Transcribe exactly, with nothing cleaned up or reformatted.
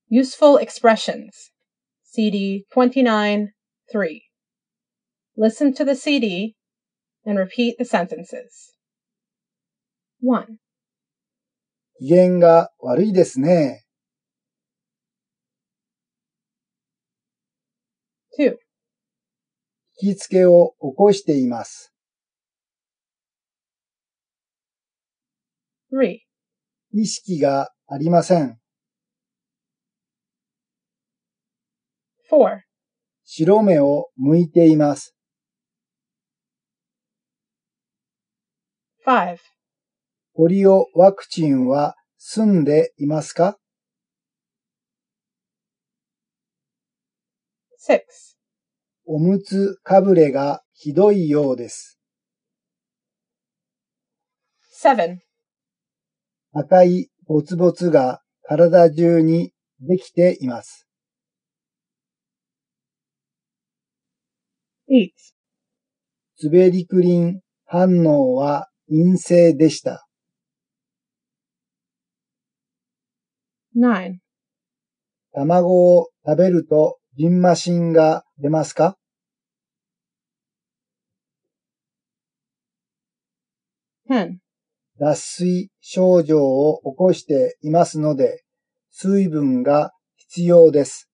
Useful expressions. C D twenty-nine three. Listen to the C D and repeat the sentences. one. 機嫌が悪いですね。 two. 引きつけを起こしています。 three. 意識がありません。 four. 白目を向いています。 five. ポリオワクチンは済んでいますか？ six. おむつかぶれがひどいようです。 seven. 赤いボツボツが体中にできています。 eight. ツベリクリン反応は陰性でした。 nine. 卵を食べるとジンマシンが出ますか？ ten. 脱水症状を起こしていますので、水分が必要です。